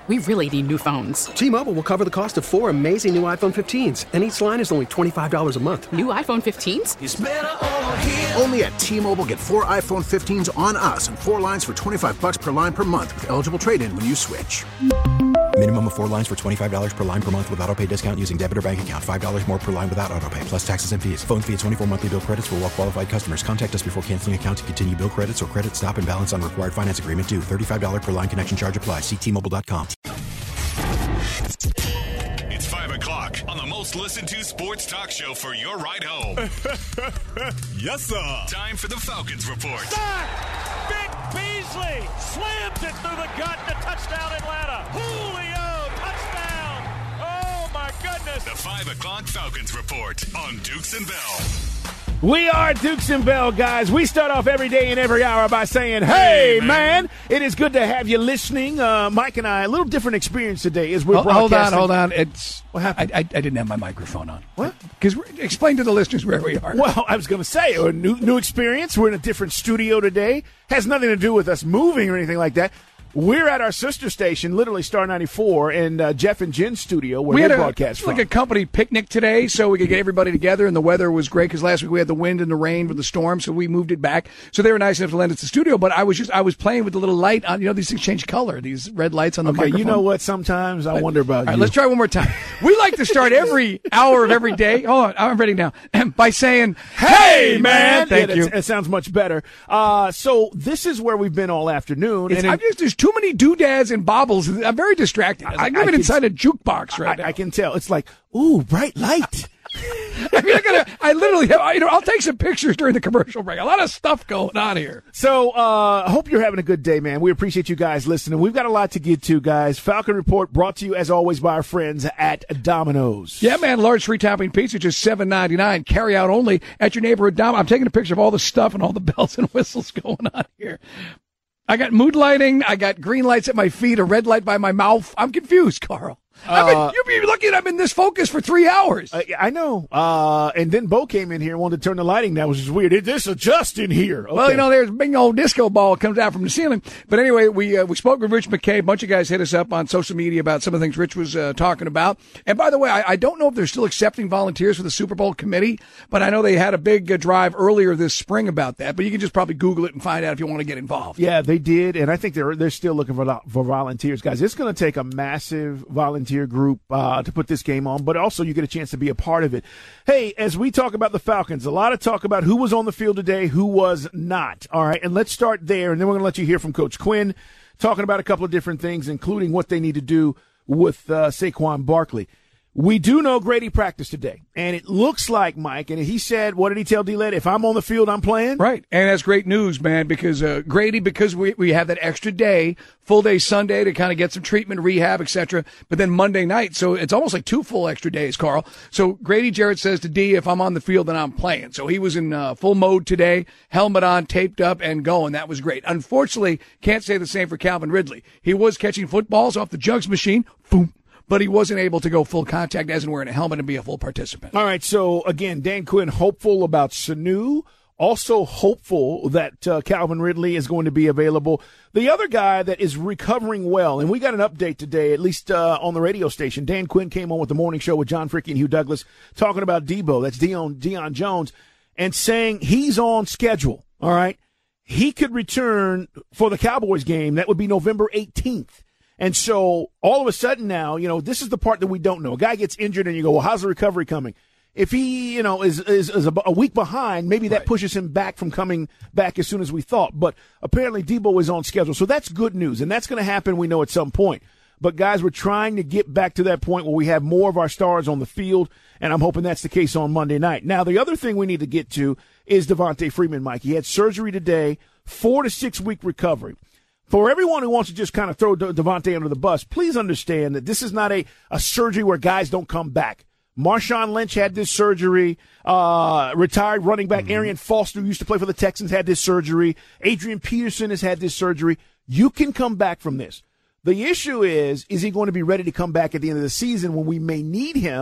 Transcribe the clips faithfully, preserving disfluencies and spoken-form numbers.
We really need new phones. T-Mobile will cover the cost of four amazing new iPhone fifteens, and each line is only twenty-five dollars a month. New iPhone fifteens? It's better over here. Only at T-Mobile, get four iPhone fifteens on us and four lines for twenty-five dollars per line per month with eligible trade-in when you switch. Minimum of four lines for twenty-five dollars per line per month with autopay discount using debit or bank account. five dollars more per line without autopay, plus taxes and fees. Phone fee at twenty-four monthly bill credits for well-qualified customers. Contact us before canceling account to continue bill credits or credit stop and balance on required finance agreement due. thirty-five dollars per line connection charge applies. See T Mobile dot com. It's five o'clock on the most listened to sports talk show for your ride home. Yes, sir. Time for the Falcons Report. Stop! Vic Beasley slams it through the gut to touchdown Atlanta. Julio, touchdown! Oh, my goodness. The five o'clock Falcons Report on Dukes and Bell. We are Dukes and Bell, guys. We start off every day and every hour by saying, hey, hey man. man, it is good to have you listening. Uh, Mike and I, a little different experience today as we're hold, broadcasting. Hold on, hold on. It's What happened? I, I, I didn't have my microphone on. What? Because explain to the listeners where we are. Well, I was going to say, a new, new experience. We're in a different studio today. Has nothing to do with us moving or anything like that. We're at our sister station, literally Star ninety-four, and uh, Jeff and Jen's studio where we they had broadcast a, from. like a company picnic today, so we could get everybody together, and the weather was great because last week we had the wind and the rain with the storm, so we moved it back. So they were nice enough to lend us the studio, but I was just I was playing with the little light on. You know, these things change color, these red lights on the okay, microphone. You know what? Sometimes I wonder about All right, you. let's try one more time. We like to start every hour of every day. Hold on, I'm ready now. By saying, "Hey, man!" Thank yeah, you. It sounds much better. Uh, so this is where we've been all afternoon. It's, and I'm just, there's too many doodads and bobbles. I'm very distracted. It's like I- I living can- inside a jukebox right I, now. I can tell. It's like, ooh, bright light. I mean, I, gotta, I literally have, you know, I'll take some pictures during the commercial break. A lot of stuff going on here. So, uh, I hope you're having a good day, man. We appreciate you guys listening. We've got a lot to get to, guys. Falcon Report brought to you, as always, by our friends at Domino's. Yeah, man, large free topping pizza, just seven ninety-nine. Carry out only at your neighborhood Domino's. I'm taking a picture of all the stuff and all the bells and whistles going on here. I got mood lighting. I got green lights at my feet, a red light by my mouth. I'm confused, Carl. I mean, Uh, you'd be lucky that I'm in this focus for three hours. Uh, I know. Uh, and then Bo came in here and wanted to turn the lighting down, which is weird. It this adjust in here. Okay. Well, you know, there's a big old disco ball comes out from the ceiling. But anyway, we uh, we spoke with Rich McKay. A bunch of guys hit us up on social media about some of the things Rich was uh, talking about. And by the way, I, I don't know if they're still accepting volunteers for the Super Bowl committee, but I know they had a big uh, drive earlier this spring about that. But you can just probably Google it and find out if you want to get involved. Yeah, they did, and I think they're they're still looking for for volunteers, guys. It's going to take a massive volunteer group uh, to put this game on, but also you get a chance to be a part of it. Hey, as we talk about the Falcons, a lot of talk about who was on the field today, who was not. All right, and let's start there, and then we're going to let you hear from Coach Quinn talking about a couple of different things, including what they need to do with uh, Saquon Barkley. We do know Grady practiced today, and it looks like, Mike, and he said, what did he tell D-Led? If I'm on the field, I'm playing? Right, and that's great news, man, because uh, Grady, because we, we have that extra day, full day Sunday to kind of get some treatment, rehab, et cetera, but then Monday night, so it's almost like two full extra days, Carl. So Grady Jarrett says to D, if I'm on the field, then I'm playing. So he was in uh, full mode today, helmet on, taped up, and going. That was great. Unfortunately, can't say the same for Calvin Ridley. He was catching footballs off the jugs machine, boom, but he wasn't able to go full contact as in wearing a helmet and be a full participant. All right, so again, Dan Quinn hopeful about Sanu, also hopeful that uh, Calvin Ridley is going to be available. The other guy that is recovering well, and we got an update today, at least uh, on the radio station. Dan Quinn came on with the morning show with John Fricke and Hugh Douglas talking about Debo, that's Deion, Deion Jones, and saying he's on schedule, all right? He could return for the Cowboys game. That would be November eighteenth. And so all of a sudden now, you know, this is the part that we don't know. A guy gets injured and you go, well, how's the recovery coming? If he, you know, is is, is a, a week behind, maybe that right. pushes him back from coming back as soon as we thought. But apparently Debo is on schedule. So that's good news. And that's going to happen, we know, at some point. But, guys, we're trying to get back to that point where we have more of our stars on the field, and I'm hoping that's the case on Monday night. Now, the other thing we need to get to is Devontae Freeman, Mike. He had surgery today, four- to six-week recovery. For everyone who wants to just kind of throw De- Devontae under the bus, please understand that this is not a, a surgery where guys don't come back. Marshawn Lynch had this surgery. Uh, retired running back mm-hmm. Arian Foster, who used to play for the Texans, had this surgery. Adrian Peterson has had this surgery. You can come back from this. The issue is, is he going to be ready to come back at the end of the season when we may need him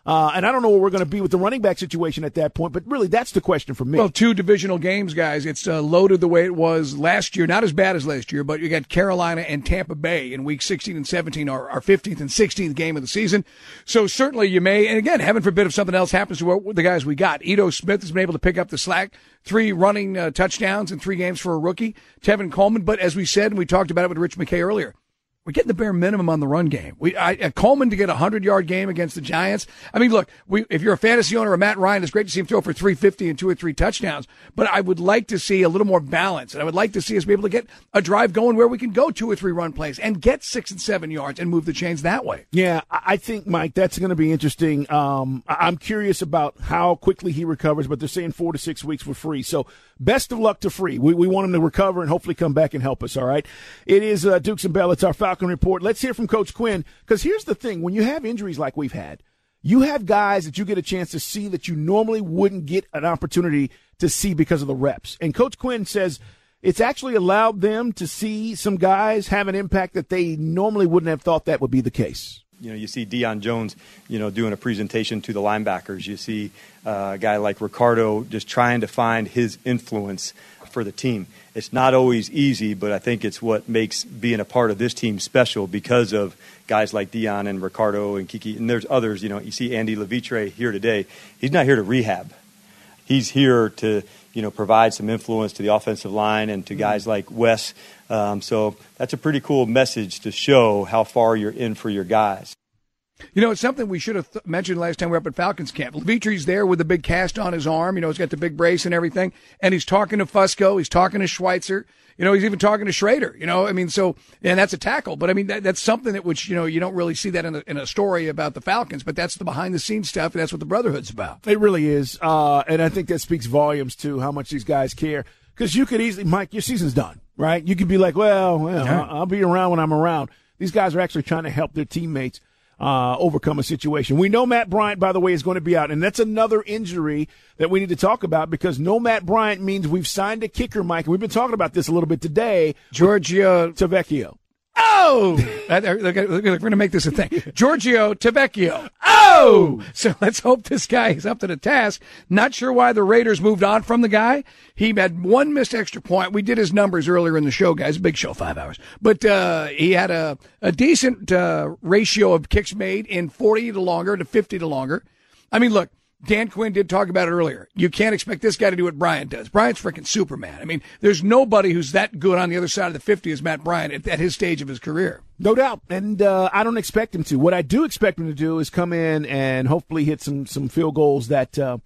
Uh, and I don't know where we're going to be with the running back situation at that point, but really that's the question for me. Well, two divisional games, guys. It's uh, loaded the way it was last year. Not as bad as last year, but you got Carolina and Tampa Bay in week sixteen and seventeen, our, our fifteenth and sixteenth game of the season. So certainly you may, and again, heaven forbid if something else happens to what, the guys we got. Ito Smith has been able to pick up the slack. Three running uh, touchdowns in three games for a rookie. Tevin Coleman, but as we said, and we talked about it with Rich McKay earlier, we're getting the bare minimum on the run game. We, I, uh, Coleman to get a hundred-yard game against the Giants. I mean, look, we, if you're a fantasy owner of Matt Ryan, it's great to see him throw for three fifty and two or three touchdowns. But I would like to see a little more balance, and I would like to see us be able to get a drive going where we can go two or three run plays and get six and seven yards and move the chains that way. Yeah, I think, Mike, that's going to be interesting. Um, I'm curious about how quickly he recovers, but they're saying four to six weeks for Free. So best of luck to Free. We, we want him to recover and hopefully come back and help us, all right? It is uh, Dukes and Bell. It's our Falcon Report. Let's hear from Coach Quinn, because here's the thing. When you have injuries like we've had, you have guys that you get a chance to see that you normally wouldn't get an opportunity to see because of the reps. And Coach Quinn says it's actually allowed them to see some guys have an impact that they normally wouldn't have thought that would be the case. You know, you see Deion Jones, you know, doing a presentation to the linebackers. You see uh, a guy like Ricardo just trying to find his influence for the team. It's not always easy, but I think it's what makes being a part of this team special because of guys like Deion and Ricardo and Kiki. And there's others, you know, you see Andy Levitre here today. He's not here to rehab. He's here to, you know, provide some influence to the offensive line and to guys like Wes. Um, so that's a pretty cool message to show how far you're in for your guys. You know, it's something we should have th- mentioned last time we were up at Falcons camp. Levitre's there with the big cast on his arm. You know, he's got the big brace and everything. And he's talking to Fusco. He's talking to Schweitzer. You know, he's even talking to Schrader. You know, I mean, so, and that's a tackle. But, I mean, that, that's something that which, you know, you don't really see that in a, in a story about the Falcons. But that's the behind-the-scenes stuff, and that's what the Brotherhood's about. It really is. Uh, and I think that speaks volumes to how much these guys care. Because you could easily, Mike, your season's done, right? You could be like, well, well yeah. I'll, I'll be around when I'm around. These guys are actually trying to help their teammates Uh, overcome a situation. We know Matt Bryant, by the way, is going to be out, and that's another injury that we need to talk about because no Matt Bryant means we've signed a kicker, Mike, and we've been talking about this a little bit today. Giorgio Tavecchio. Oh! We're going to make this a thing. Giorgio Tavecchio. Oh! So let's hope this guy is up to the task. Not sure why the Raiders moved on from the guy. He had one missed extra point. We did his numbers earlier in the show, guys. Big show, five hours. But uh he had a, a decent uh ratio of kicks made in forty to longer to fifty to longer. I mean, look, Dan Quinn did talk about it earlier. You can't expect this guy to do what Bryant does. Bryant's freaking Superman. I mean, there's nobody who's that good on the other side of the fifty as Matt Bryant at, at his stage of his career. No doubt. And uh, I don't expect him to. What I do expect him to do is come in and hopefully hit some, some field goals that uh,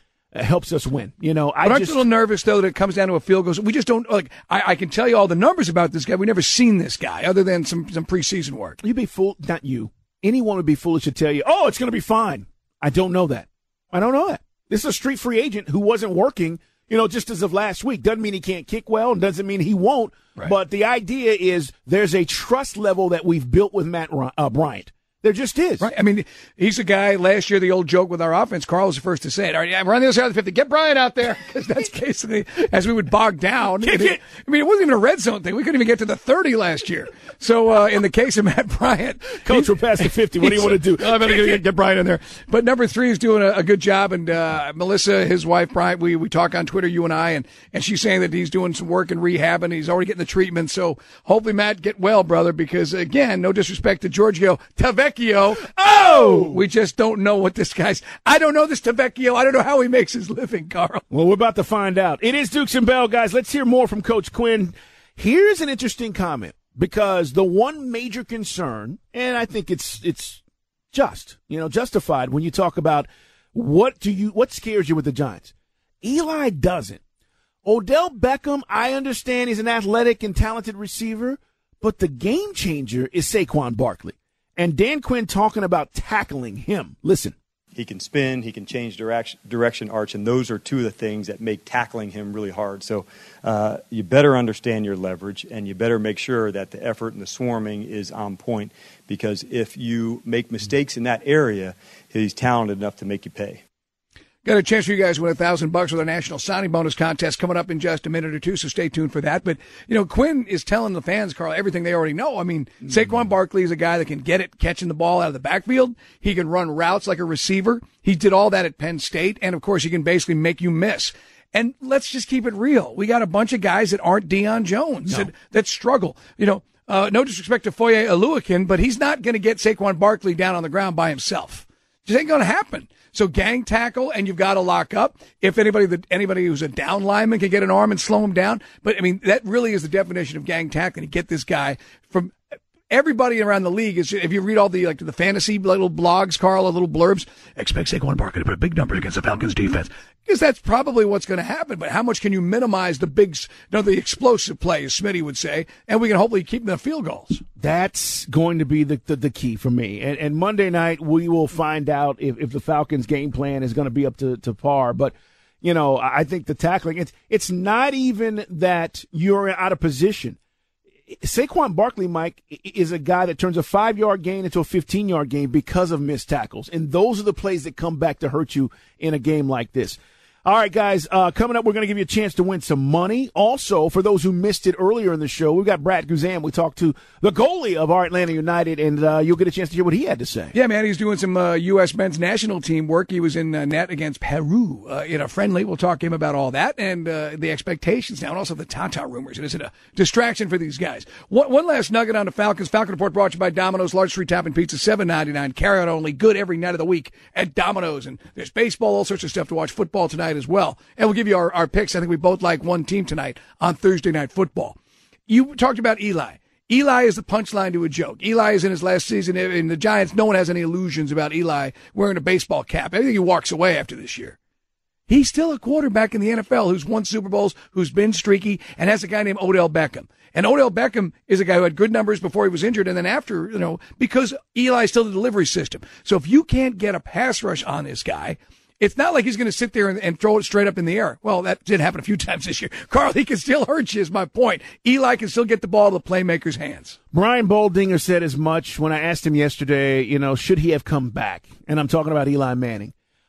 helps us win. You know, I but aren't just, you a little nervous, though, that it comes down to a field goal? We just don't, like, I, I can tell you all the numbers about this guy. We've never seen this guy other than some, some preseason work. You'd be fool, not you. Anyone would be foolish to tell you, oh, it's going to be fine. I don't know that. I don't know that. This is a street free agent who wasn't working, you know, just as of last week. Doesn't mean he can't kick well and doesn't mean he won't. Right. But the idea is there's a trust level that we've built with Matt uh, Bryant. There just is. Right. I mean, he's a guy, last year, the old joke with our offense, Carl was the first to say it. All right, we're on the other side of the fifty. Get Bryant out there. Because that's basically, as we would bog down. It, it, I mean, it wasn't even a red zone thing. We couldn't even get to the thirty last year. So, uh, in the case of Matt Bryant. Coach, we're past the fifty. What do you want to do? I'm going to get Bryant in there. But number three is doing a, a good job. And uh, Melissa, his wife, Bryant, we, we talk on Twitter, you and I, and, and she's saying that he's doing some work in rehab and he's already getting the treatment. So hopefully, Matt, get well, brother, because, again, no disrespect to Giorgio Tavecchio. Oh, we just don't know what this guy's. I don't know this Tavecchio. I don't know how he makes his living, Carl. Well, we're about to find out. It is Dukes and Bell, guys. Let's hear more from Coach Quinn. Here's an interesting comment because the one major concern, and I think it's it's just, you know, justified when you talk about what do you what scares you with the Giants. Eli doesn't. Odell Beckham, I understand he's an athletic and talented receiver, but the game changer is Saquon Barkley. And Dan Quinn talking about tackling him. Listen. He can spin, he can change direction, direction arch, and those are two of the things that make tackling him really hard. So uh, you better understand your leverage, and you better make sure that the effort and the swarming is on point, because if you make mistakes in that area, he's talented enough to make you pay. Got a chance for you guys to win a thousand bucks with our national signing bonus contest coming up in just a minute or two, so stay tuned for that. But, you know, Quinn is telling the fans, Carl, everything they already know. I mean, mm-hmm. Saquon Barkley is a guy that can get it, catching the ball out of the backfield. He can run routes like a receiver. He did all that at Penn State. And, of course, he can basically make you miss. And let's just keep it real. We got a bunch of guys that aren't Deion Jones no. that, that struggle. You know, uh, no disrespect to Foye Oluokun, but he's not going to get Saquon Barkley down on the ground by himself. Just ain't going to happen. So gang tackle, and you've got to lock up. If anybody that anybody who's a down lineman can get an arm and slow him down. But, I mean, that really is the definition of gang tackling, to get this guy from – everybody around the league is, if you read all the like the fantasy little blogs, Carl, little blurbs, expect Saquon Barkley to put a big number against the Falcons defense. Because that's probably what's going to happen. But how much can you minimize the big, you know, the explosive play, as Smitty would say, and we can hopefully keep the field goals. That's going to be the the, the key for me. And, and Monday night we will find out if, if the Falcons' game plan is going to be up to, to par. But, you know, I think the tackling, it's it's not even that you're out of position. Saquon Barkley, Mike, is a guy that turns a five-yard gain into a fifteen-yard gain because of missed tackles. And those are the plays that come back to hurt you in a game like this. All right, guys, uh, coming up, we're going to give you a chance to win some money. Also, for those who missed it earlier in the show, we've got Brad Guzan. We talked to the goalie of our Atlanta United, and uh, you'll get a chance to hear what he had to say. Yeah, man, he's doing some uh, U S men's national team work. He was in uh, net against Peru uh, in a friendly. We'll talk to him about all that and uh, the expectations now, and also the Tata rumors. And is it a distraction for these guys? One, one last nugget on the Falcons. Falcon Report brought to you by Domino's. Large free topping pizza, seven ninety-nine. Carry out only. Good every night of the week at Domino's. And there's baseball, all sorts of stuff to watch. Football tonight as well. And we'll give you our, our picks. I think we both like one team tonight on Thursday Night Football. You talked about Eli. Eli is the punchline to a joke. Eli is in his last season in the Giants. No one has any illusions about Eli wearing a baseball cap. I think he walks away after this year. He's still a quarterback in the N F L who's won Super Bowls, who's been streaky, and has a guy named Odell Beckham. And Odell Beckham is a guy who had good numbers before he was injured, and then after, you know, because Eli's still the delivery system. So if you can't get a pass rush on this guy, it's not like he's going to sit there and, and throw it straight up in the air. Well, that did happen a few times this year. Carl, he can still hurt you, is my point. Eli can still get the ball to the playmaker's hands. Brian Boldinger said as much when I asked him yesterday, you know, should he have come back? And I'm talking about Eli Manning.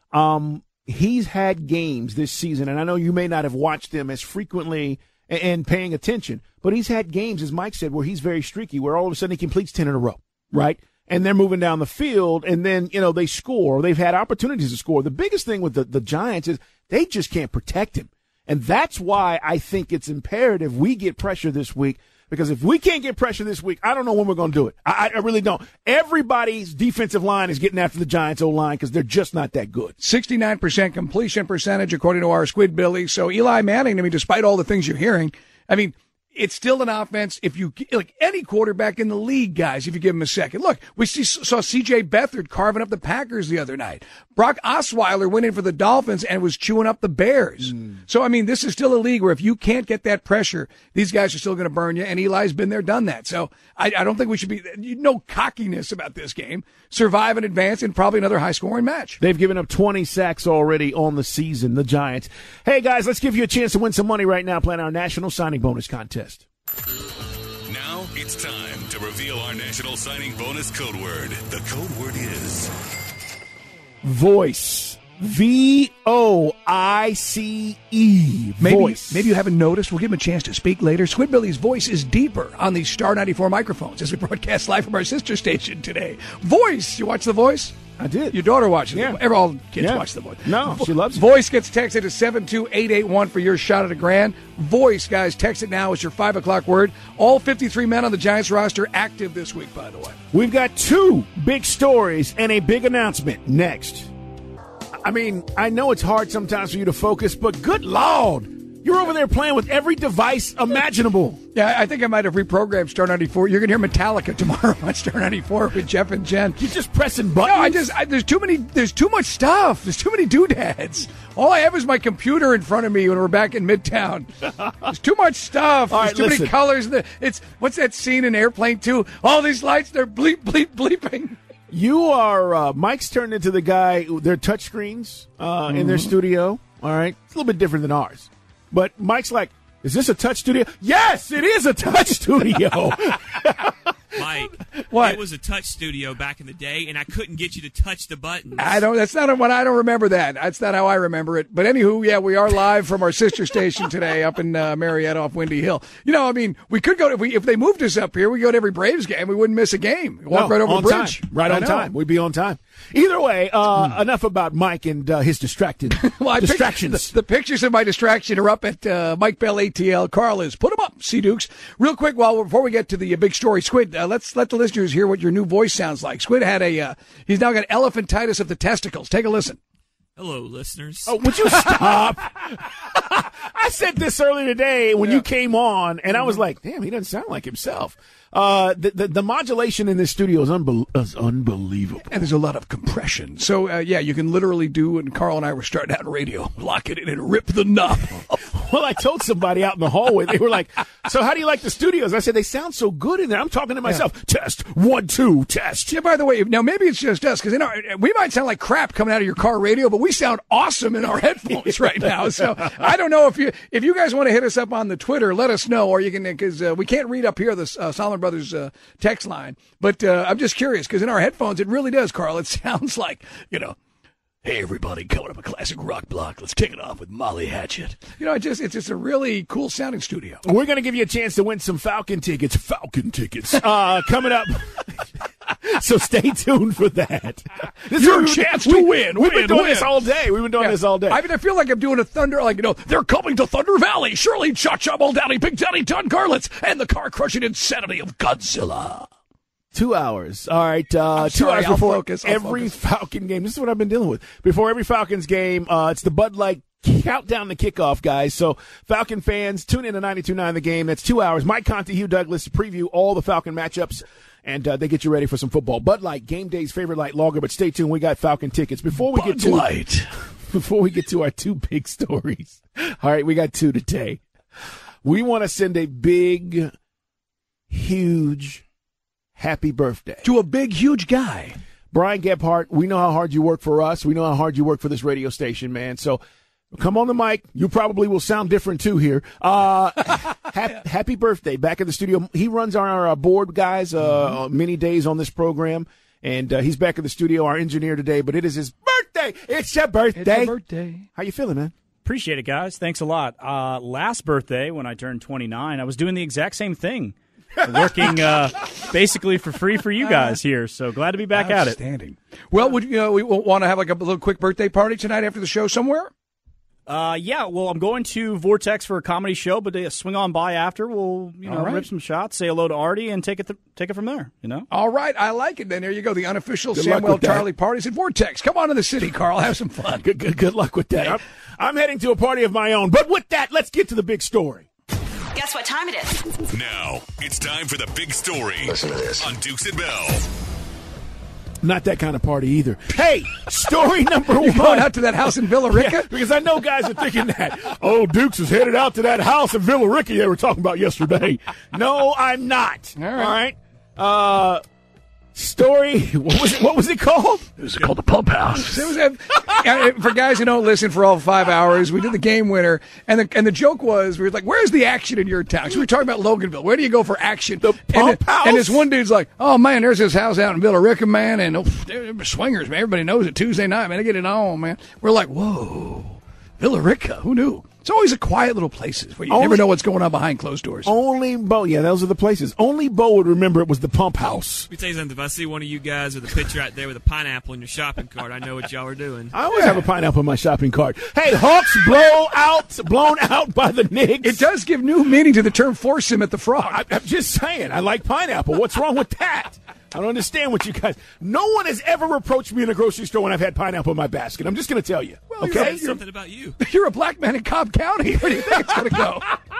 Um, he's had games this season, and I know you may not have watched them as frequently and, and paying attention, but he's had games, as Mike said, where he's very streaky, where all of a sudden he completes ten in a row, right? And they're moving down the field, and then, you know, they score. They've had opportunities to score. The biggest thing with the, the Giants is they just can't protect him. And that's why I think it's imperative we get pressure this week, because if we can't get pressure this week, I don't know when we're going to do it. I, I really don't. Everybody's defensive line is getting after the Giants' O-line because they're just not that good. sixty-nine percent completion percentage, according to our Squid Billy. So Eli Manning, I mean, despite all the things you're hearing, I mean, it's still an offense. If you like any quarterback in the league, guys, if you give him a second. Look, we see, saw C J Beathard carving up the Packers the other night. Brock Osweiler went in for the Dolphins and was chewing up the Bears. Mm. So, I mean, this is still a league where if you can't get that pressure, these guys are still going to burn you, and Eli's been there, done that. So I, I don't think we should be – no cockiness about this game. Survive and advance in probably another high-scoring match. They've given up twenty sacks already on the season, the Giants. Hey, guys, let's give you a chance to win some money right now playing our National Signing Bonus Contest. Now it's time to reveal our National Signing Bonus code word. The code word is voice. V O I C E. Maybe, voice. Maybe you haven't noticed. We'll give him a chance to speak later. Squidbilly's voice is deeper on these Star ninety-four microphones as we broadcast live from our sister station today. Voice. You watch The Voice? I did. Your daughter watches yeah. it. Every, all kids yeah. watch The Voice. No, she loves it. Voice gets texted to seven two eight eight one for your shot at a grand. Voice, guys, text it now. It's your five o'clock word. All fifty-three men on the Giants roster active this week, by the way. We've got two big stories and a big announcement next. I mean, I know it's hard sometimes for you to focus, but good Lord, you're over there playing with every device imaginable. Yeah, I think I might have reprogrammed Star ninety-four. You're going to hear Metallica tomorrow on Star ninety-four with Jeff and Jen. You're just pressing buttons? No, I just, I, there's too many, there's too much stuff. There's too many doodads. All I have is my computer in front of me when we're back in Midtown. There's too much stuff. All There's right, too listen. many colors. It's, what's that scene in Airplane two? All these lights, they're bleep, bleep, bleeping. You are, uh, Mike's turned into the guy, their touchscreens uh, mm-hmm. in their studio, all right? It's a little bit different than ours. But Mike's like, is this a touch studio? Yes, it is a touch studio. Mike, what? It was a touch studio back in the day, and I couldn't get you to touch the buttons. I don't. That's not what I don't remember. That that's not how I remember it. But anywho, yeah, we are live from our sister station today up in uh, Marietta off Windy Hill. You know, I mean, we could go to, if we if they moved us up here, we go to every Braves game. We wouldn't miss a game. Walk no, right over on the bridge. Time. Right I on know. time. We'd be on time. Either way, uh, Hmm. enough about Mike and uh, his distracted well, I distractions. The, the pictures of my distraction are up at uh, Mike Bell A T L. Carl is put them up. See Dukes. Real quick, while before we get to the uh, big story, Squid, uh, let's let the listeners hear what your new voice sounds like. Squid had a uh, he's now got elephantitis of the testicles. Take a listen. Hello, listeners. Oh, would you stop? I said this earlier today when Yeah. you came on, and I was like, damn, he doesn't sound like himself. Uh, the, the the modulation in this studio is, unbel- is unbelievable. And there's a lot of compression. So, uh, yeah, you can literally do, and Carl and I were starting out in radio, lock it in and rip the knob. Well, I told somebody out in the hallway, they were like, so how do you like the studios? I said, they sound so good in there. I'm talking to myself. Yeah. Test, one, two, test. Yeah, by the way, now maybe it's just us, because we might sound like crap coming out of your car radio, but we sound awesome in our headphones right now. So I don't know if you if you guys want to hit us up on the Twitter, let us know, or you can, because uh, we can't read up here the uh, Solomon Brothers uh, text line. But uh, I'm just curious, because in our headphones, it really does, Carl. It sounds like, you know, hey, everybody, coming up a classic rock block. Let's kick it off with Molly Hatchet. You know, it just, it's just a really cool sounding studio. We're going to give you a chance to win some Falcon tickets. Falcon tickets. Uh, coming up. So stay tuned for that. This is your chance to we, win. We've win, been doing win. this all day. We've been doing Yeah. this all day. I mean, I feel like I'm doing a Thunder, like, you know, they're coming to Thunder Valley. Shirley, Cha-Cha, Daddy, Big Daddy, Don Garlitz, and the car-crushing insanity of Godzilla. Two hours. All right. Uh, two sorry, hours I'll before focus, I'll every focus. Falcon game. This is what I've been dealing with. Before every Falcons game, uh, it's the Bud Light countdown to kickoff, guys. So Falcon fans, tune in to ninety-two point nine The Game. That's two hours. Mike Conte, Hugh Douglas to preview all the Falcon matchups, and uh, they get you ready for some football. Bud Light, game day's favorite light lager, but stay tuned. We got Falcon tickets. Before we Bud get to Light. Before we get to our two big stories. All right, we got two today. We want to send a big, huge happy birthday To a big, huge guy. Brian Gebhardt. We know how hard you work for us. We know how hard you work for this radio station, man. So come on the mic. You probably will sound different too here. Uh, ha- happy birthday. Back in the studio. He runs our, our board, guys, uh, mm-hmm. many days on this program. And uh, he's back in the studio, our engineer today. But it is his birthday. It's your birthday. It's your birthday. How you feeling, man? Appreciate it, guys. Thanks a lot. Uh, last birthday, when I turned twenty-nine, I was doing the exact same thing. Working uh, basically for free for you guys here, so glad to be back at it. Outstanding. Well, would you know, we want to have like a little quick birthday party tonight after the show somewhere? Uh, yeah, well, I'm going to Vortex for a comedy show, but uh, swing on by after. We'll you know All right. rip some shots, say hello to Artie, and take it th- take it from there. You know. All right, I like it. Then there you go. The unofficial Good luck Samuel with that. Charlie parties at Vortex. Come on to the city, Carl. Have some fun. Good, good, good luck with that. I'm, I'm heading to a party of my own. But with that, let's get to the big story. Guess what time it is? Now, it's time for the big story. Listen to this. On Dukes and Bell. Not that kind of party either. Hey, story number one. You're going out to that house in Villa Rica? Yeah, because I know guys are thinking that, oh, Dukes is headed out to that house in Villa Rica they were talking about yesterday. No, I'm not. All right. All right. Uh, story, what was it, what was it called? It was called the Pump House. It was a, uh, for guys who don't listen for all five hours, we did the game winner, and the and the joke was, we were like, where's the action in your town? So we were talking about Loganville. Where do you go for action? The Pump and, House? And this one dude's like, oh, man, there's this house out in Villa Rica, man, and oh, they're swingers, man. Everybody knows it. Tuesday night, man, they get it on, man. We're like, whoa, Villa Rica, who knew? It's always a quiet little places where you Only- never know what's going on behind closed doors. Only Bo, yeah, those are the places. Only Bo would remember it was the Pump House. Let me tell you something. If I see one of you guys with a picture out there with a pineapple in your shopping cart, I know what y'all are doing. I always have a pineapple in my shopping cart. Hey, Hawks blow out, blown out by the Knicks. It does give new meaning to the term foursome at the Frog. I, I'm just saying, I like pineapple. What's wrong with that? I don't understand what you guys. No one has ever reproached me in a grocery store when I've had pineapple in my basket. I'm just going to tell you. Well, okay, Say something about you. You're a black man in Cobb County. Where do you think it's going to go?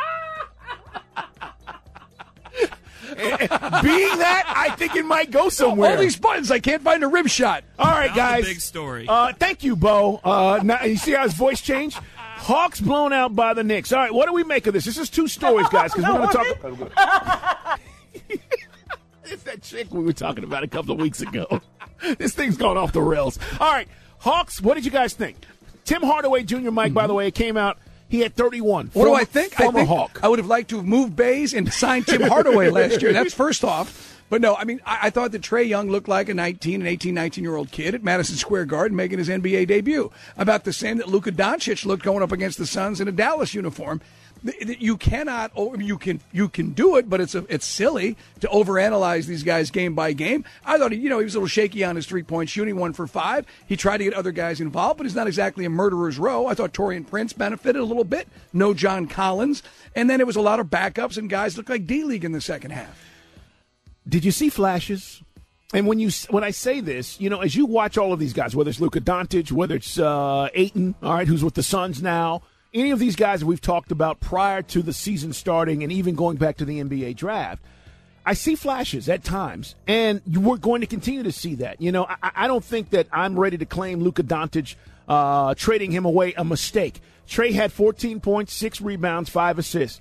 being that, I think it might go somewhere. All these buttons, I can't find a rim shot. All right, Now guys. the big story. Uh, thank you, Bo. Uh, now, you see how his voice changed? Hawks blown out by the Knicks. All right, what do we make of this? This is two stories, guys, because we're going to talk about It's that chick we were talking about a couple of weeks ago. This thing's gone off the rails. All right, Hawks, what did you guys think? Tim Hardaway Junior, Mike, mm-hmm. by the way, it came out. He had thirty-one. What former, do I think? Former I think Hawk. I would have liked to have moved Bays and signed Tim Hardaway last year. That's first off. But no, I mean, I, I thought that Trae Young looked like a nineteen and eighteen, nineteen-year-old kid at Madison Square Garden making his N B A debut. About the same that Luka Doncic looked going up against the Suns in a Dallas uniform. You cannot, you can, you can do it, but it's a, it's silly to overanalyze these guys game by game. I thought, you know, he was a little shaky on his three-point shooting, one for five. He tried to get other guys involved, but he's not exactly a murderer's row. I thought Taurean Prince benefited a little bit. No John Collins. And then it was a lot of backups, and guys looked like D-League in the second half. Did you see flashes? And when you when I say this, you know, as you watch all of these guys, whether it's Luka Doncic, whether it's uh, Ayton, all right, who's with the Suns now, any of these guys that we've talked about prior to the season starting and even going back to the N B A draft, I see flashes at times, and we're going to continue to see that. You know, I, I don't think that I'm ready to claim Luka Doncic uh, trading him away a mistake. Trae had fourteen points, six rebounds, five assists.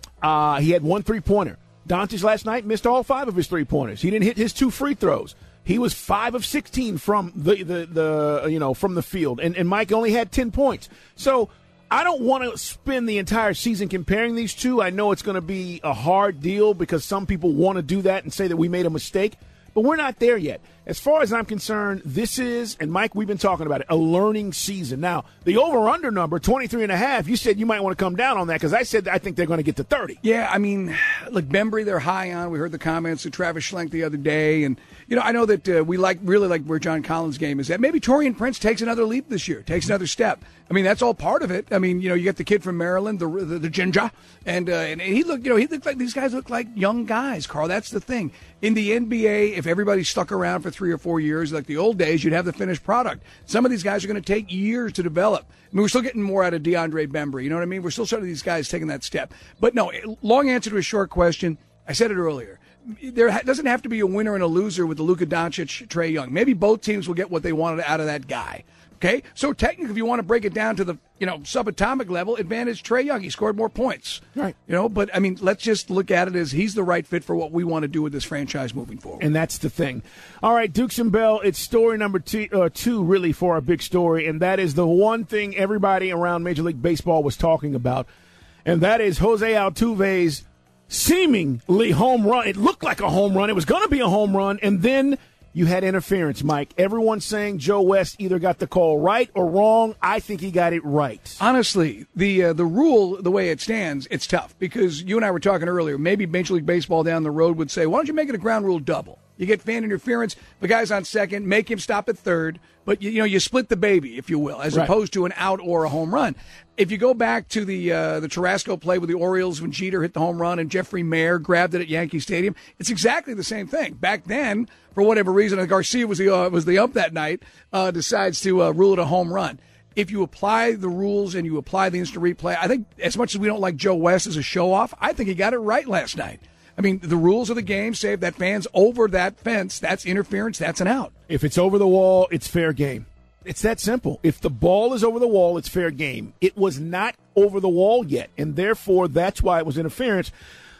Uh, he had one three-pointer. Doncic last night missed all five of his three-pointers. He didn't hit his two free throws. He was five of sixteen from the, the, the you know from the field, and, and Mike only had ten points. So I don't want to spend the entire season comparing these two. I know it's going to be a hard deal because some people want to do that and say that we made a mistake, but we're not there yet. As far as I'm concerned, this is, and Mike, we've been talking about it, a learning season. Now, the over-under number, twenty-three and a half, you said you might want to come down on that because I said I think they're going to get to thirty. Yeah, I mean, look, Bembry, they're high on. We heard the comments of Travis Schlenk the other day, and, you know, I know that uh, we like really like where John Collins' game is at. Maybe Taurean Prince takes another leap this year, takes another step. I mean, that's all part of it. I mean, you know, you get the kid from Maryland, the the, the ginger, and, uh, and he looked, you know, he looked like these guys look like young guys, Carl. That's the thing. In the N B A, if everybody stuck around for three or four years, like the old days, you'd have the finished product. Some of these guys are going to take years to develop. I mean, we're still getting more out of DeAndre Bembry. You know what I mean? We're still starting these guys taking that step. But no, long answer to a short question. I said it earlier. There doesn't have to be a winner and a loser with the Luka Doncic, Trae Young. Maybe both teams will get what they wanted out of that guy. Okay, so technically, if you want to break it down to the you know subatomic level, advantage Trae Young. He scored more points, right? You know, but I mean, let's just look at it as he's the right fit for what we want to do with this franchise moving forward. And that's the thing. All right, Dukes and Bell. It's story number two, uh, two, really, for our big story, and that is the one thing everybody around Major League Baseball was talking about, and that is Jose Altuve's seemingly home run. It looked like a home run. It was going to be a home run, and then you had interference, Mike. Everyone's saying Joe West either got the call right or wrong. I think he got it right. Honestly, the uh, the rule, the way it stands, it's tough because you and I were talking earlier. Maybe Major League Baseball down the road would say, why don't you make it a ground rule double? You get fan interference, the guy's on second, make him stop at third, but you, you know you split the baby, if you will, as right. opposed to an out or a home run. If you go back to the uh, the Tarasco play with the Orioles when Jeter hit the home run and Jeffrey Mayer grabbed it at Yankee Stadium, it's exactly the same thing. Back then, for whatever reason, Garcia was the uh, was the ump that night, uh, decides to uh, rule it a home run. If you apply the rules and you apply the instant replay, I think as much as we don't like Joe West as a show-off, I think he got it right last night. I mean, the rules of the game say if that fan's over that fence, that's interference, that's an out. If it's over the wall, it's fair game. It's that simple. If the ball is over the wall, it's fair game. It was not over the wall yet, and therefore that's why it was interference.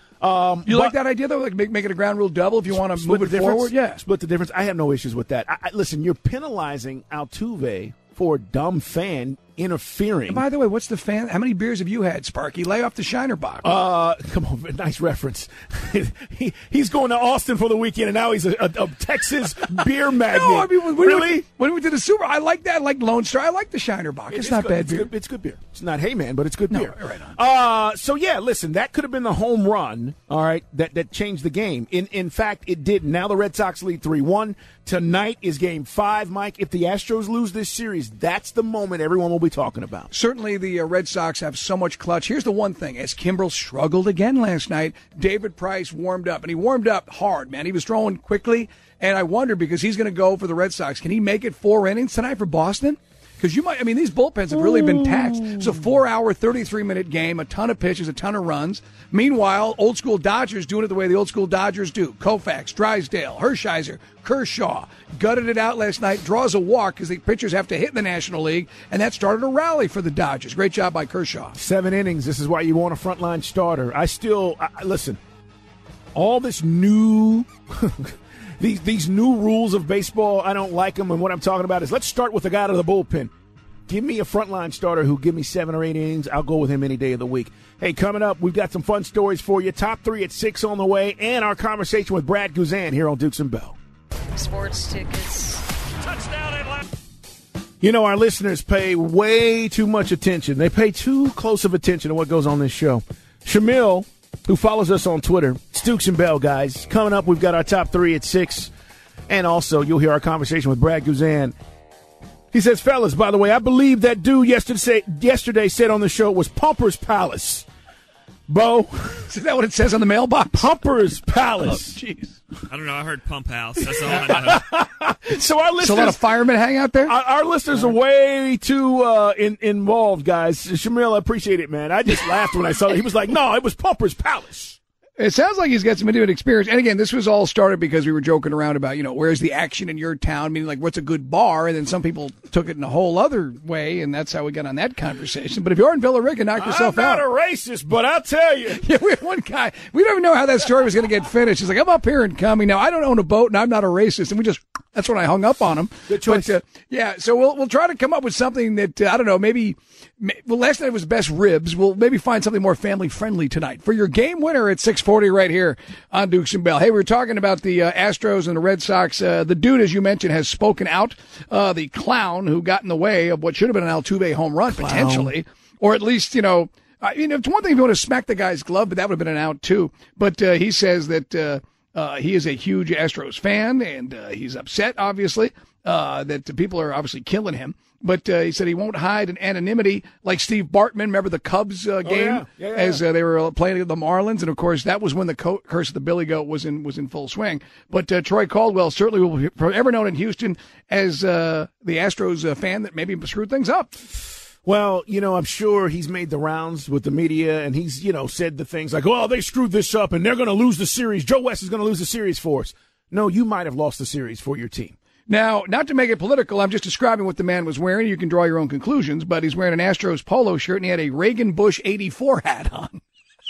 Um, you but, like that idea, though? Like make, make it a ground rule double if you want to move it forward? Yeah. Split the difference. I have no issues with that. I, I, listen, you're penalizing Altuve for a dumb fan interfering. And by the way, what's the fan? How many beers have you had, Sparky? Lay off the Shiner box. Uh, come on, nice reference. he, he's going to Austin for the weekend, and now he's a, a, a Texas beer magnet. No, I mean, when really? We, when we did the Super, I like that. I like Lone Star. I like the Shiner box. It's, it's not good, bad it's beer. Good, it's good beer. It's not hey man, but it's good no, beer. Right on. Uh, so yeah, listen, that could have been the home run. All right, that that changed the game. In in fact, it did. Now the Red Sox lead three one. Tonight is Game Five, Mike. If the Astros lose this series, that's the moment everyone will be talking about. Certainly, the uh, Red Sox have so much clutch. Here's the one thing: as Kimbrel struggled again last night, David Price warmed up, and he warmed up hard. Man, he was throwing quickly, and I wonder because he's going to go for the Red Sox. Can he make it four innings tonight for Boston? Because you might, I mean, these bullpens have really been taxed. It's a four-hour, thirty-three minute game, a ton of pitches, a ton of runs. Meanwhile, old school Dodgers doing it the way the old school Dodgers do. Koufax, Drysdale, Hershiser, Kershaw gutted it out last night. Draws a walk because the pitchers have to hit in the National League, and that started a rally for the Dodgers. Great job by Kershaw. Seven innings. This is why you want a frontline starter. I still I, listen. All this new. These these new rules of baseball, I don't like them, and what I'm talking about is let's start with the guy out of the bullpen. give me a frontline starter who give me seven or eight innings. I'll go with him any day of the week. Hey, coming up, we've got some fun stories for you. Top three at six on the way, and our conversation with Brad Guzan here on Dukes and Bell. Sports tickets. Touchdown Atlanta. You know, our listeners pay way too much attention. They pay too close of attention to what goes on this show. Shamil, who follows us on Twitter, it's Dukes and Bell, guys. Coming up, we've got our top three at six. And also, you'll hear our conversation with Brad Guzan. He says, fellas, by the way, I believe that dude yesterday, yesterday said on the show it was Pumper's Palace. Bo. Is that what it says on the mailbox? Pumper's Palace. Oh, jeez. I don't know. I heard Pump House. That's all I know. So our listeners, so a lot of firemen hang out there? Our, our listeners are way too uh, in, involved, guys. Shamil, I appreciate it, man. I just laughed when I saw it. He was like, no, it was Pumper's Palace. It sounds like he's got some intimate experience. And again, this was all started because we were joking around about, you know, where's the action in your town? Meaning, like, what's a good bar? And then some people took it in a whole other way, and that's how we got on that conversation. But if you're in Villa Rica, knock yourself I'm not out. a racist, but I'll tell you. Yeah, we had one guy. We don't even know how that story was going to get finished. He's like, I'm up here and coming. Now, I don't own a boat, and I'm not a racist. And we just, that's when I hung up on him. Good choice. But, uh, yeah, so we'll we'll try to come up with something that, uh, I don't know, maybe, well, last night was best ribs. We'll maybe find something more family-friendly tonight. For your game winner at six forty right here on Dukes and Bell. Hey, we were talking about the uh, Astros and the Red Sox. Uh, the dude, as you mentioned, has spoken out. Uh, the clown who got in the way of what should have been an Altuve home run, clown. Potentially. Or at least, you know, uh, you know, it's one thing if you want to smack the guy's glove, but that would have been an out too. But uh, he says that uh, uh, he is a huge Astros fan, and uh, he's upset, obviously, uh, that people are obviously killing him. But uh, he said he won't hide in anonymity like Steve Bartman. Remember the Cubs uh, game oh, yeah. Yeah, yeah, as yeah. uh, they were playing the Marlins, and of course that was when the co- curse of the Billy Goat was in was in full swing. But uh, Troy Caldwell certainly will be forever known in Houston as uh, the Astros uh, fan that maybe screwed things up. Well, you know, I'm sure he's made the rounds with the media, and he's, you know, said the things like, "Oh, they screwed this up, and they're going to lose the series. Joe West is going to lose the series for us." No, you might have lost the series for your team. Now, not to make it political, I'm just describing what the man was wearing. You can draw your own conclusions, but he's wearing an Astros polo shirt, and he had a Reagan Bush eighty-four hat on.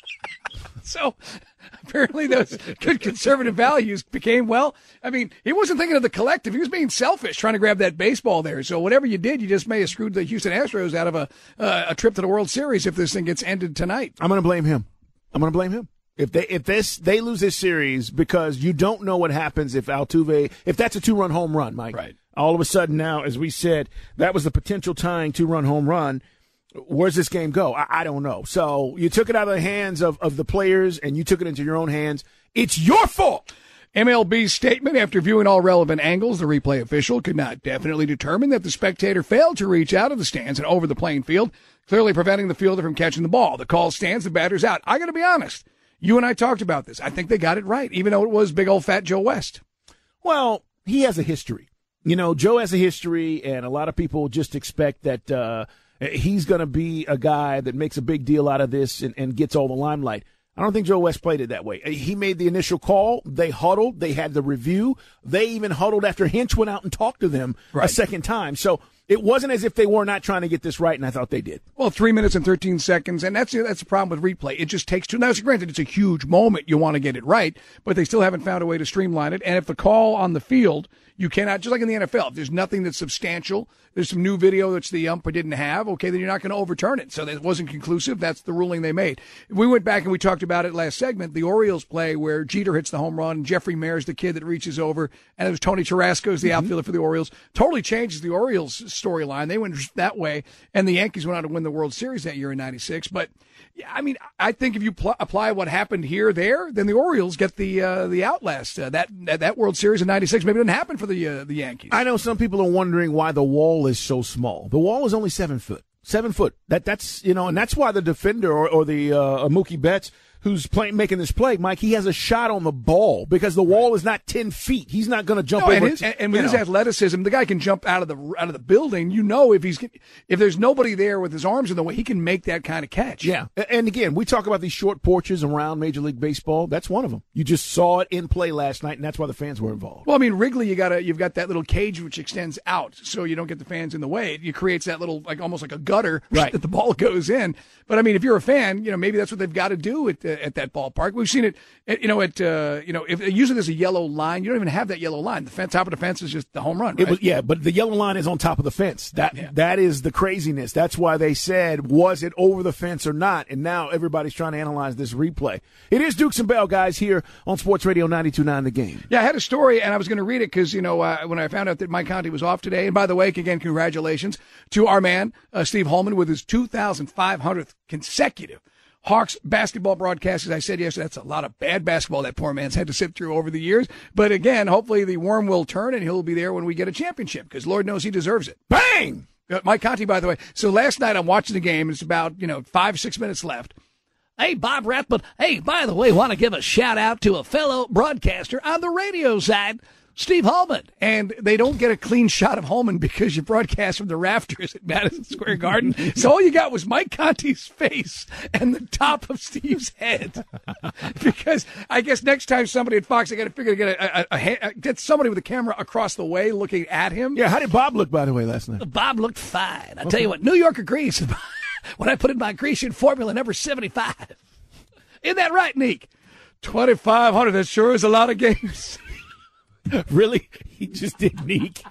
So apparently those good conservative values became, well, I mean, he wasn't thinking of the collective. He was being selfish, trying to grab that baseball there. So whatever you did, you just may have screwed the Houston Astros out of a, uh, a trip to the World Series if this thing gets ended tonight. I'm going to blame him. I'm going to blame him. If they if this they lose this series because you don't know what happens if Altuve if that's a two run home run, Mike. Right. All of a sudden now, as we said, that was the potential tying two run home run. Where's this game go? I, I don't know. So you took it out of the hands of, of the players and you took it into your own hands. It's your fault. M L B's statement: after viewing all relevant angles, the replay official could not definitely determine that the spectator failed to reach out of the stands and over the playing field, clearly preventing the fielder from catching the ball. The call stands, the batter's out. I got to be honest. You and I talked about this. I think they got it right, even though it was big old fat Joe West. Well, he has a history. You know, Joe has a history, and a lot of people just expect that uh, he's going to be a guy that makes a big deal out of this and, and gets all the limelight. I don't think Joe West played it that way. He made the initial call. They huddled. They had the review. They even huddled after Hinch went out and talked to them right. a second time. So it wasn't as if they were not trying to get this right, and I thought they did. Well, three minutes and thirteen seconds, and that's that's the problem with replay. It just takes two. Now, granted, it's a huge moment. You want to get it right, but they still haven't found a way to streamline it. And if the call on the field, you cannot, just like in the N F L, if there's nothing that's substantial, there's some new video that the umpire didn't have, okay, then you're not going to overturn it. So that wasn't conclusive. That's the ruling they made. We went back and we talked about it last segment, the Orioles play where Jeter hits the home run, and Jeffrey Mayer's the kid that reaches over, and it was Tony Tarasco's the mm-hmm. outfielder for the Orioles. Totally changes the Orioles storyline. They went that way, and the Yankees went on to win the World Series that year in ninety-six. But, yeah, I mean, I think if you pl- apply what happened here there, then the Orioles get the uh, the outlast. Uh, that, that that World Series in ninety-six maybe didn't happen for the uh, the Yankees. I know some people are wondering why the wall is so small. The wall is only seven foot. Seven foot. That that's you know, and that's why the defender or, or the uh, Mookie Betts, who's playing making this play, Mike, he has a shot on the ball because the wall is not ten feet. He's not going to jump no, over. And, his, and, and with his know. athleticism, the guy can jump out of the out of the building. You know, if he's if there's nobody there with his arms in the way, he can make that kind of catch. Yeah, and again, we talk about these short porches around Major League Baseball. That's one of them. You just saw it in play last night, and that's why the fans were involved. Well, I mean, Wrigley, you got a, you've got that little cage which extends out, so you don't get the fans in the way. It creates that little, like almost like a gutter right. that the ball goes in. But I mean, if you're a fan, you know maybe that's what they've got to do at, uh, at that ballpark. We've seen it, at, you know, at uh, you know, if usually there's a yellow line. You don't even have that yellow line. The fence, top of the fence is just the home run. Right? It was, yeah, but the yellow line is on top of the fence. That yeah. that is the craziness. That's why they said, was it over the fence or not? And now everybody's trying to analyze this replay. It is Dukes and Bell, guys, here on Sports Radio ninety-two point nine The Game. Yeah, I had a story, and I was going to read it because, you know, uh, when I found out that Mike Conti was off today, and by the way, again, congratulations to our man, uh, Steve Holman, with his two thousand five hundredth consecutive Hawks basketball broadcast. As I said yesterday, that's a lot of bad basketball that poor man's had to sit through over the years. But again, hopefully the worm will turn, and he'll be there when we get a championship, because Lord knows he deserves it. Bang! Uh, Mike Conti, by the way. So last night I'm watching the game. It's about, you know, five, six minutes left. Hey, Bob Rathbun. Hey, by the way, want to give a shout-out to a fellow broadcaster on the radio side, Steve Holman. And they don't get a clean shot of Holman because you broadcast from the rafters at Madison Square Garden. So all you got was Mike Conti's face and the top of Steve's head. Because I guess next time somebody at Fox, they got to figure to get a, a, a, a get somebody with a camera across the way looking at him. Yeah, how did Bob look, by the way, last night? Bob looked fine. I okay. tell you what, New York agrees. When I put in my Grecian formula number seventy-five. Isn't that right, Neek? twenty-five hundred, that sure is a lot of games. Really? He just did Neek.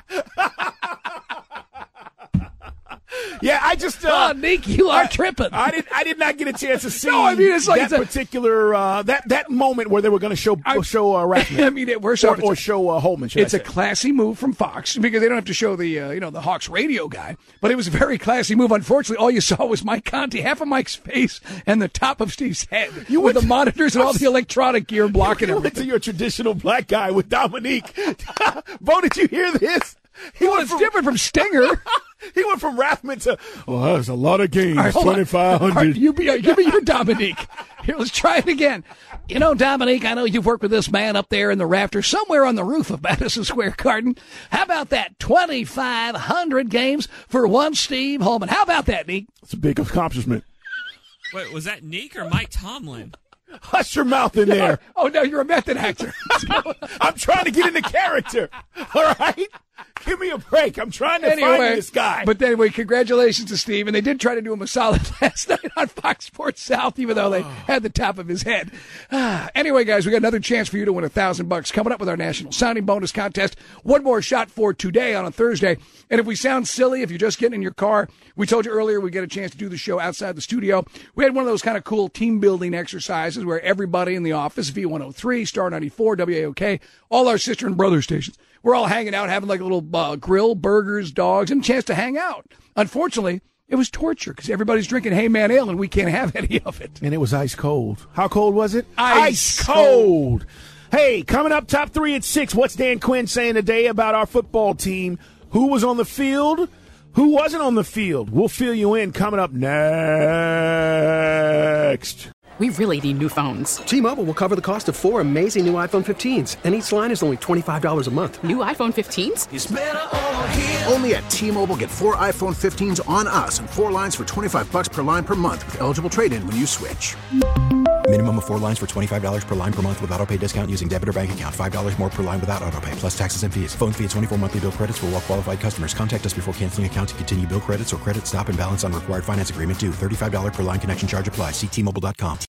Yeah, I just uh, oh, Neek, you are I, tripping. I did. I did not get a chance to see no, I mean, it's like that it's a, particular uh, that that moment where they were going to show I, show uh, Rathman. I mean, it, we're or, or show uh, Holman. It's a classy move from Fox because they don't have to show the uh, you know the Hawks radio guy, but it was a very classy move. Unfortunately, all you saw was Mike Conti, half of Mike's face and the top of Steve's head, you with the monitors and all the electronic gear blocking you everything. Went to your traditional black guy with Dominique. Bo, did you hear this? He well, was from, different from Stinger. He went from Rathman to, oh, that was a lot of games, right, twenty-five hundred. Right, you be, uh, give me your Dominique. Here, let's try it again. You know, Dominique, I know you've worked with this man up there in the rafters, somewhere on the roof of Madison Square Garden. How about that? twenty-five hundred games for one Steve Holman. How about that, Neek? It's a big accomplishment. Wait, was that Neek or Mike Tomlin? Hush your mouth in there. Oh, no, you're a method actor. I'm trying to get into character. All right? Give me a break. I'm trying to anyway, find this guy. But anyway, congratulations to Steve. And they did try to do him a solid last night on Fox Sports South, even though they had the top of his head. Ah, anyway, guys, we got another chance for you to win a thousand bucks coming up with our National Signing Bonus Contest. One more shot for today on a Thursday. And if we sound silly, if you're just getting in your car, we told you earlier we get a chance to do the show outside the studio. We had one of those kind of cool team-building exercises where everybody in the office, V one oh three, Star ninety-four, W A O K, all our sister and brother stations, we're all hanging out, having like a little uh, grill, burgers, dogs, and a chance to hang out. Unfortunately, it was torture because everybody's drinking Hayman Ale and we can't have any of it. And it was ice cold. How cold was it? Ice, ice cold. cold. Hey, coming up top three at six, what's Dan Quinn saying today about our football team? Who was on the field? Who wasn't on the field? We'll fill you in coming up next. We really need new phones. T-Mobile will cover the cost of four amazing new iPhone fifteens, and each line is only twenty-five dollars a month. New iPhone fifteens? It's better over here. Only at T-Mobile, get four iPhone fifteens on us and four lines for twenty-five dollars per line per month with eligible trade-in when you switch. Minimum of four lines for twenty-five dollars per line per month with autopay discount using debit or bank account. five dollars more per line without autopay, plus taxes and fees. Phone fee at twenty-four monthly bill credits for well-qualified customers. Contact us before canceling account to continue bill credits or credit stop and balance on required finance agreement due. thirty-five dollars per line connection charge applies. See T Mobile dot com.